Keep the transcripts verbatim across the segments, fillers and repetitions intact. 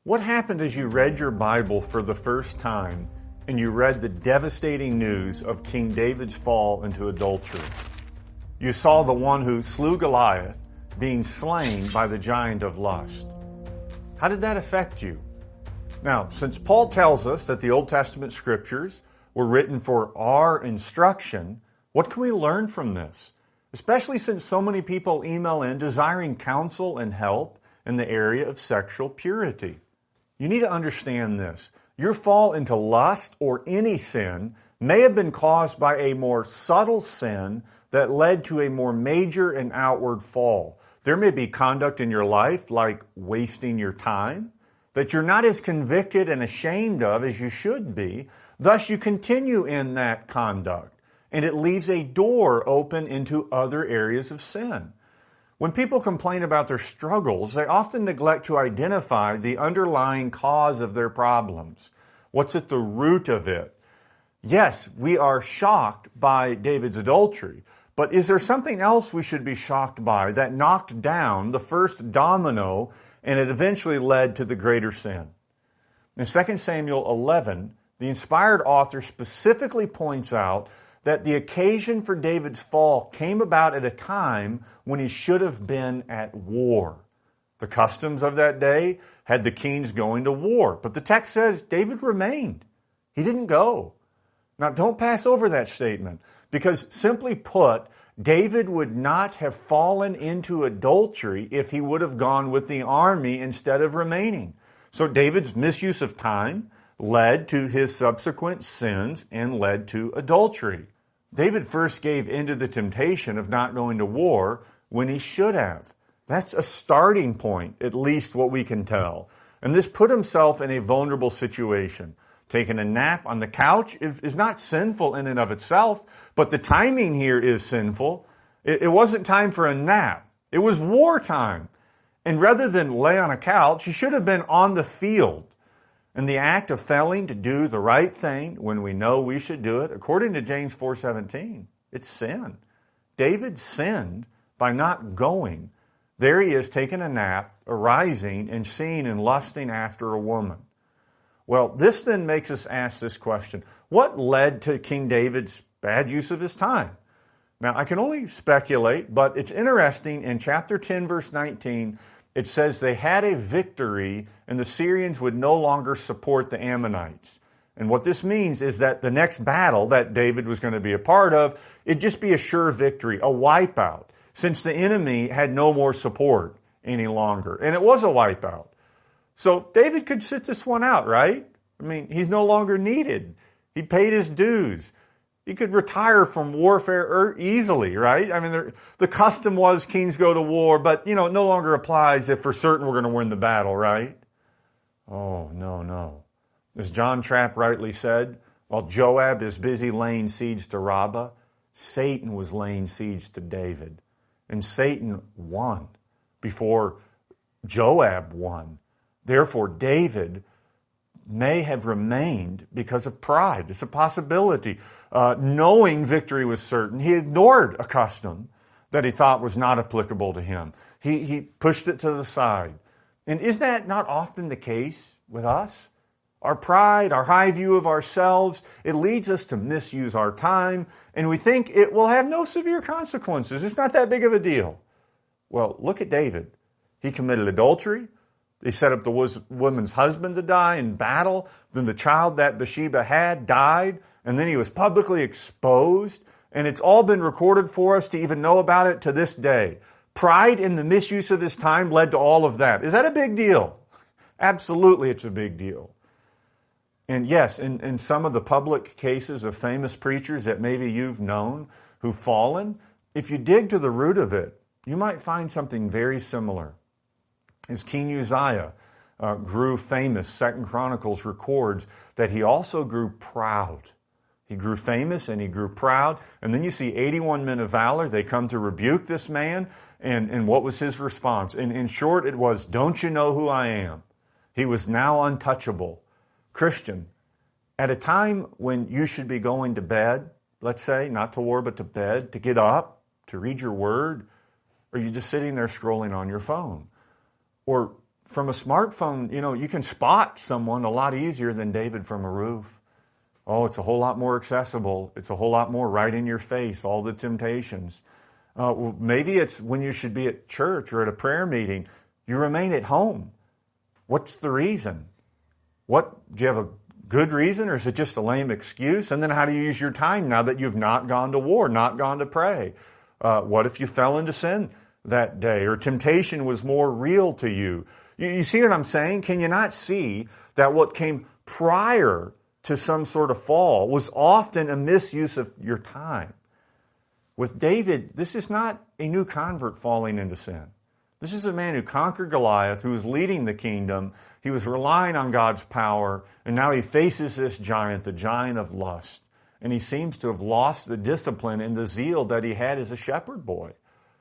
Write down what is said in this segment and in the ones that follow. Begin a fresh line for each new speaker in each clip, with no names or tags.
What happened as you read your Bible for the first time and you read the devastating news of King David's fall into adultery? You saw the one who slew Goliath being slain by the giant of lust. How did that affect you? Now, since Paul tells us that the Old Testament scriptures were written for our instruction, what can we learn from this? Especially since so many people email in desiring counsel and help in the area of sexual purity. You need to understand this. Your fall into lust or any sin may have been caused by a more subtle sin that led to a more major and outward fall. There may be conduct in your life like wasting your time that you're not as convicted and ashamed of as you should be. Thus, you continue in that conduct, and it leaves a door open into other areas of sin. When people complain about their struggles, they often neglect to identify the underlying cause of their problems. What's at the root of it? Yes, we are shocked by David's adultery, but is there something else we should be shocked by that knocked down the first domino and it eventually led to the greater sin? In Second Samuel eleven, the inspired author specifically points out that the occasion for David's fall came about at a time when he should have been at war. The customs of that day had the kings going to war, but the text says David remained. He didn't go. Now, don't pass over that statement, because simply put, David would not have fallen into adultery if he would have gone with the army instead of remaining. So David's misuse of time led to his subsequent sins and led to adultery. David first gave in to the temptation of not going to war when he should have. That's a starting point, at least what we can tell. And this put himself in a vulnerable situation. Taking a nap on the couch is not sinful in and of itself, but the timing here is sinful. It wasn't time for a nap. It was wartime. And rather than lay on a couch, he should have been on the field. And the act of failing to do the right thing when we know we should do it, according to James four seventeen, it's sin. David sinned by not going. There he is taking a nap, arising, and seeing and lusting after a woman. Well, this then makes us ask this question. What led to King David's bad use of his time? Now, I can only speculate, but it's interesting. In chapter ten, verse nineteen, it says they had a victory and the Syrians would no longer support the Ammonites. And what this means is that the next battle that David was going to be a part of, it'd just be a sure victory, a wipeout, since the enemy had no more support any longer. And it was a wipeout. So David could sit this one out, right? I mean, he's no longer needed. He paid his dues. He could retire from warfare easily, right? I mean, there, the custom was kings go to war, but, you know, it no longer applies if for certain we're going to win the battle, right? Oh, no, no. As John Trapp rightly said, while Joab is busy laying siege to Rabbah, Satan was laying siege to David. And Satan won before Joab won. Therefore, David may have remained because of pride. It's a possibility. Uh, knowing victory was certain, he ignored a custom that he thought was not applicable to him. He, he pushed it to the side. And is that not often the case with us? Our pride, our high view of ourselves, it leads us to misuse our time, and we think it will have no severe consequences. It's not that big of a deal. Well, look at David. He committed adultery. They set up the woman's husband to die in battle. Then the child that Bathsheba had died. And then he was publicly exposed. And it's all been recorded for us to even know about it to this day. Pride in the misuse of his time led to all of that. Is that a big deal? Absolutely, it's a big deal. And yes, in, in some of the public cases of famous preachers that maybe you've known who've fallen, if you dig to the root of it, you might find something very similar. As King Uzziah uh, grew famous, Second Chronicles records that he also grew proud. He grew famous and he grew proud. And then you see eighty-one men of valor. They come to rebuke this man. And, and what was his response? And in short, it was, don't you know who I am? He was now untouchable. Christian, at a time when you should be going to bed, let's say, not to war, but to bed, to get up, to read your word, or are you just sitting there scrolling on your phone? Or from a smartphone, you know, you can spot someone a lot easier than David from a roof. Oh, it's a whole lot more accessible. It's a whole lot more right in your face, all the temptations. Uh, well, maybe it's when you should be at church or at a prayer meeting, you remain at home. What's the reason? What, do you have a good reason, or is it just a lame excuse? And then how do you use your time now that you've not gone to war, not gone to pray? Uh, what if you fell into sin that day, or temptation was more real to you? you? You see what I'm saying? Can you not see that what came prior to some sort of fall was often a misuse of your time? With David, this is not a new convert falling into sin. This is a man who conquered Goliath, who was leading the kingdom. He was relying on God's power, and now he faces this giant, the giant of lust. And he seems to have lost the discipline and the zeal that he had as a shepherd boy.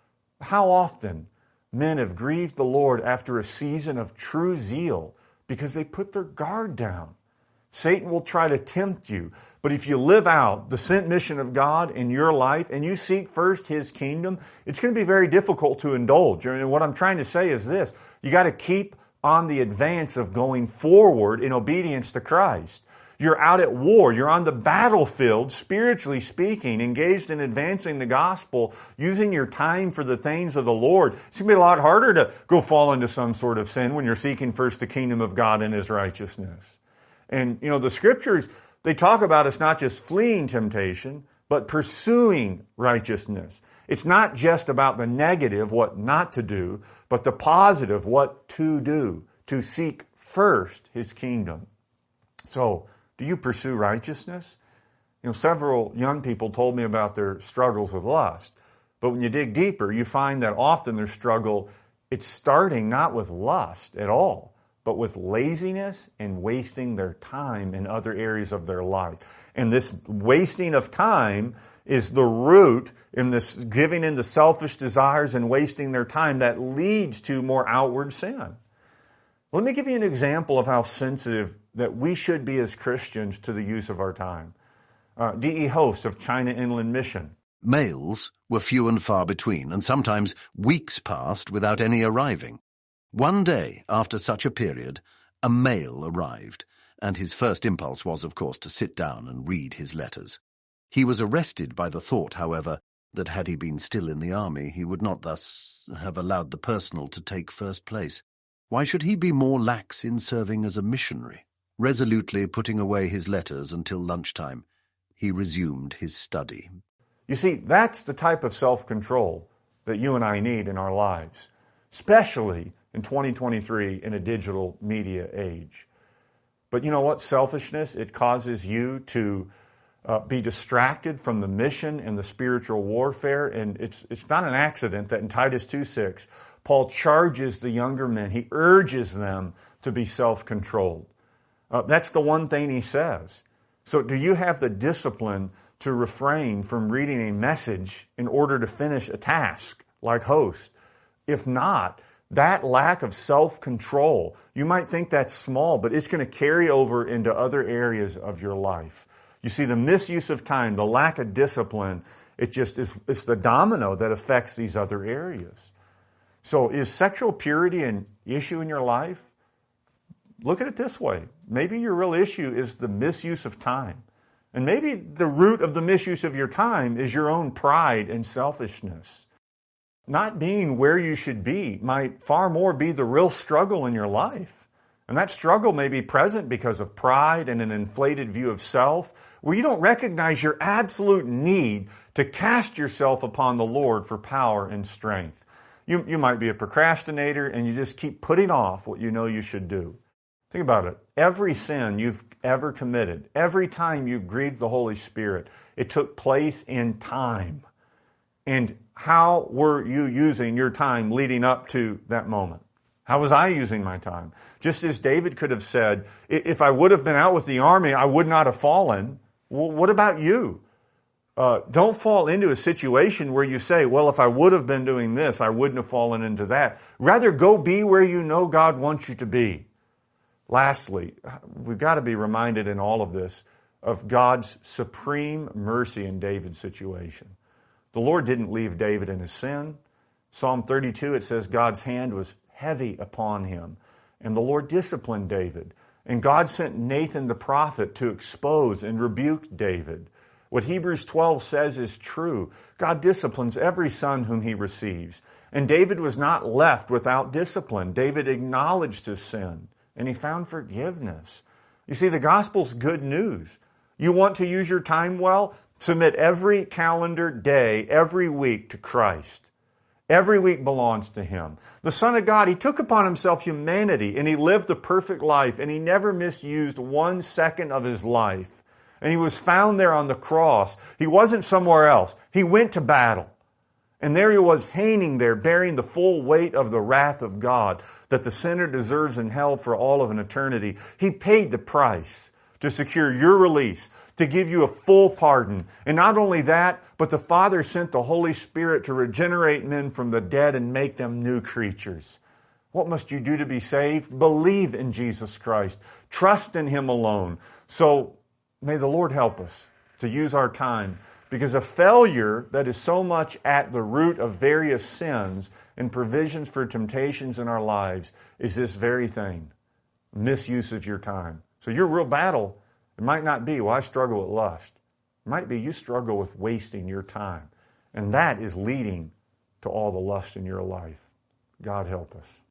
How often men have grieved the Lord after a season of true zeal because they put their guard down. Satan will try to tempt you, but if you live out the sent mission of God in your life and you seek first His kingdom, it's going to be very difficult to indulge. And what I'm trying to say is this: you got to keep on the advance of going forward in obedience to Christ. You're out at war. You're on the battlefield, spiritually speaking, engaged in advancing the gospel, using your time for the things of the Lord. It's going to be a lot harder to go fall into some sort of sin when you're seeking first the kingdom of God and His righteousness. And, you know, the Scriptures, they talk about us not just fleeing temptation, but pursuing righteousness. It's not just about the negative, what not to do, but the positive, what to do, to seek first His kingdom. So, do you pursue righteousness? You know, several young people told me about their struggles with lust. But when you dig deeper, you find that often their struggle, it's starting not with lust at all, but with laziness and wasting their time in other areas of their life. And this wasting of time is the root in this giving into selfish desires and wasting their time that leads to more outward sin. Let me give you an example of how sensitive that we should be as Christians to the use of our time. Uh, D E Host of China Inland Mission.
Mails were few and far between, and sometimes weeks passed without any arriving. One day, after such a period, a mail arrived, and his first impulse was, of course, to sit down and read his letters. He was arrested by the thought, however, that had he been still in the army, he would not thus have allowed the personal to take first place. Why should he be more lax in serving as a missionary? Resolutely putting away his letters until lunchtime, he resumed his study.
You see, that's the type of self-control that you and I need in our lives, especially in twenty twenty-three in a digital media age. But you know what? Selfishness, it causes you to uh, be distracted from the mission and the spiritual warfare. And it's it's not an accident that in Titus two six, Paul charges the younger men. He urges them to be self-controlled. Uh, that's the one thing he says. So do you have the discipline to refrain from reading a message in order to finish a task like Host? If not, that lack of self-control, you might think that's small, but it's going to carry over into other areas of your life. You see, the misuse of time, the lack of discipline, it just is, it's the domino that affects these other areas. So is sexual purity an issue in your life? Look at it this way. Maybe your real issue is the misuse of time. And maybe the root of the misuse of your time is your own pride and selfishness. Not being where you should be might far more be the real struggle in your life. And that struggle may be present because of pride and an inflated view of self, where you don't recognize your absolute need to cast yourself upon the Lord for power and strength. You, you might be a procrastinator and you just keep putting off what you know you should do. Think about it. Every sin you've ever committed, every time you've grieved the Holy Spirit, it took place in time. And how were you using your time leading up to that moment? How was I using my time? Just as David could have said, if I would have been out with the army, I would not have fallen. Well, what about you? Uh, don't fall into a situation where you say, well, if I would have been doing this, I wouldn't have fallen into that. Rather, go be where you know God wants you to be. Lastly, we've got to be reminded in all of this of God's supreme mercy in David's situation. The Lord didn't leave David in his sin. Psalm thirty-two, it says God's hand was heavy upon him. And the Lord disciplined David. And God sent Nathan the prophet to expose and rebuke David. What Hebrews twelve says is true. God disciplines every son whom he receives. And David was not left without discipline. David acknowledged his sin, and he found forgiveness. You see, the gospel's good news. You want to use your time well? Submit every calendar day, every week to Christ. Every week belongs to Him. The Son of God, He took upon Himself humanity, and He lived a perfect life, and He never misused one second of His life. And He was found there on the cross. He wasn't somewhere else. He went to battle. And there He was hanging there, bearing the full weight of the wrath of God that the sinner deserves in hell for all of an eternity. He paid the price to secure your release, to give you a full pardon. And not only that, but the Father sent the Holy Spirit to regenerate men from the dead and make them new creatures. What must you do to be saved? Believe in Jesus Christ. Trust in Him alone. So may the Lord help us to use our time, because a failure that is so much at the root of various sins and provisions for temptations in our lives is this very thing, misuse of your time. So your real battle, it might not be, well, I struggle with lust. It might be you struggle with wasting your time. And that is leading to all the lust in your life. God help us.